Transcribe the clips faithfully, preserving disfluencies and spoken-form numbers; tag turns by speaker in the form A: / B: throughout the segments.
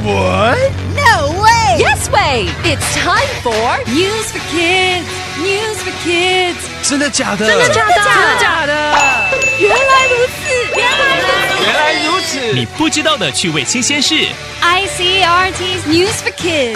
A: What?
B: No way!
C: Yes way! It's time for News for Kids! News for Kids!
A: 真的假的？
C: 真的假的？真的假的？原来如此！原来如此！
A: 原来如此！
D: 你不知道的趣味新鲜事
C: I C R T's News for Kids!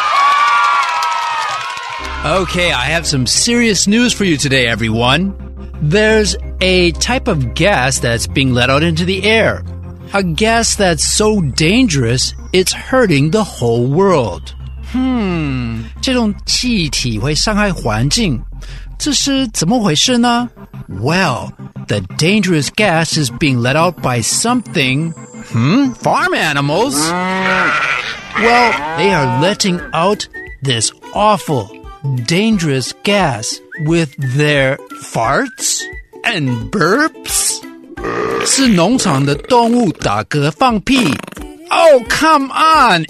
A: Okay, I have some serious news for you today, everyone. There's a type of gas that's being let out into the air. A gas that's so dangerous, it's hurting the whole world. Hmm, 这种气体会伤害环境，这是怎么回事呢？ Well, the dangerous gas is being let out by something. Hmm, farm animals? Well, they are letting out this awful, dangerous gas with their farts and burps? 是农场的动物打嗝放屁 Oh, come on!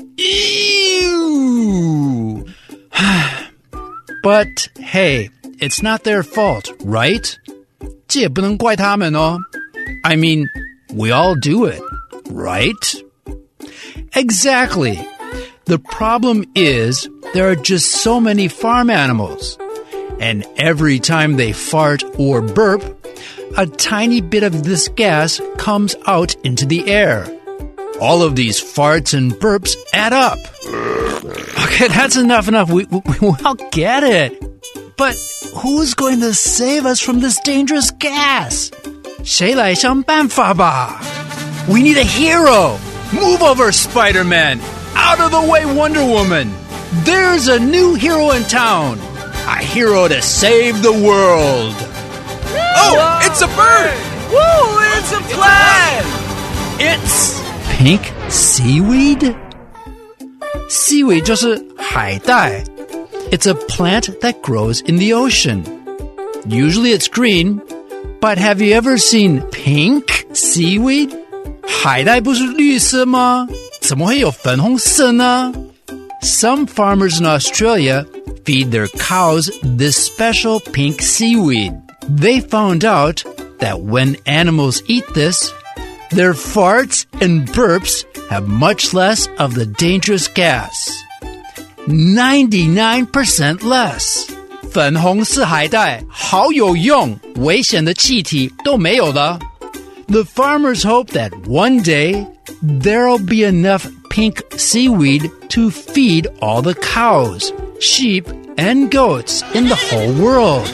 A: Ew! But, hey, it's not their fault, right? 这也不能怪他们哦 I mean, we all do it, right? Exactly. The problem is there are just so many farm animals. And every time they fart or burp, a tiny bit of this gas comes out into the air. All of these farts and burps add up. Okay, that's enough, enough. We, we, we all get it. But who's going to save us from this dangerous gas? 谁来想办法吧? We need a hero. Move over, Spider-Man. Out of the way, Wonder Woman. There's a new hero in town. A hero to save the world.
E: Oh, it's a bird! Woo, it's a plant!
A: It's pink seaweed? Seaweed 就是海带. It's a plant that grows in the ocean. Usually it's green, but have you ever seen pink seaweed? 海带不是绿色吗？怎么会有粉红色呢？ Some farmers in Australia feed their cows this special pink seaweed. They found out that when animals eat this, their farts and burps have much less of the dangerous gas. ninety-nine percent less. 粉红色海带好有用，危险的气体都没有了。The farmers hope that one day there'll be enough pink seaweed to feed all the cows, sheep, and goats in the whole world.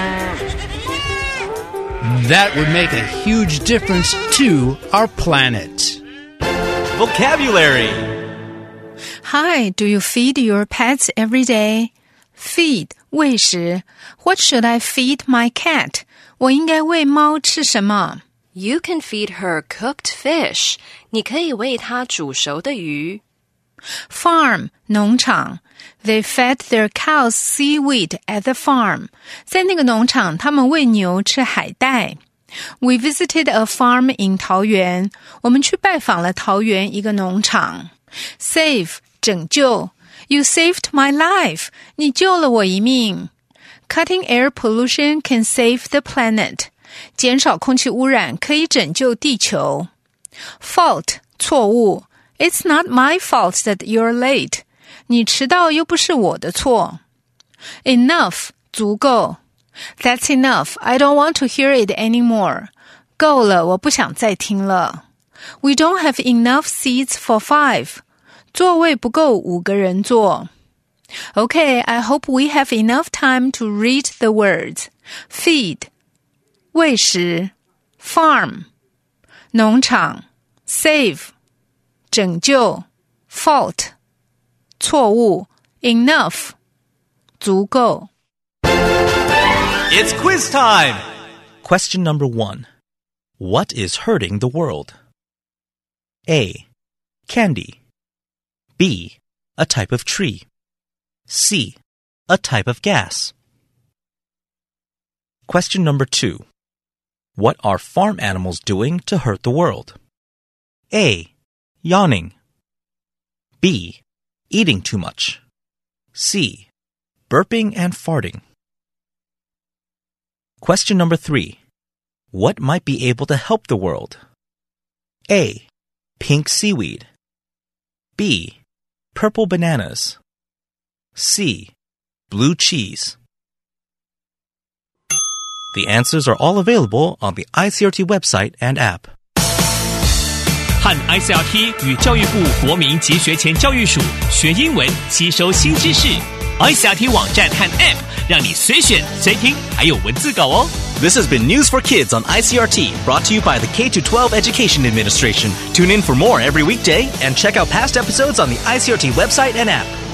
A: That would make a huge difference to our planet.
E: Vocabulary.
B: Hi, do you feed your pets every day? Feed, 喂食. What should I feed my cat? 我应该喂猫吃什么?
C: You can feed her cooked fish. 你可以喂她煮熟的鱼。
B: Farm, 农场. They fed their cows seaweed at the farm. 在那个农场，他们喂牛吃海带。We visited a farm in 桃园。我们去拜访了桃园一个农场。Save, 拯救。You saved my life. 你救了我一命。Cutting air pollution can save the planet. 减少空气污染可以拯救地球。Fault, 错误。It's not my fault that you're late. 你迟到又不是我的错。Enough, 足够。That's enough. I don't want to hear it anymore. 够了，我不想再听了。We don't have enough seats for five. 座位不够五个人坐。Okay, I hope we have enough time to read the words. Feed, 喂食。Farm, 农场。Save, 拯救。Fault, 错误。Enough, 足够。
E: It's quiz time! Question number one. What is hurting the world? A. Candy. B. A type of tree. C. A type of gas. Question number two. What are farm animals doing to hurt the world? A. Yawning. B. Eating too much. C. Burping and farting. Question number three. What might be able to help the world? A. Pink seaweed. B. Purple bananas. C. Blue cheese. The answers are all available on the I C R T website and app.
D: 和 I C R T 与教育部国民及学前教育署学英文，吸收新知识。I C R T 网站和 App 让你随选随听，还有文字稿哦。
F: This has been News for Kids on I C R T, brought to you by the K through twelve Education Administration. Tune in for more every weekday and check out past episodes on the I C R T website and app.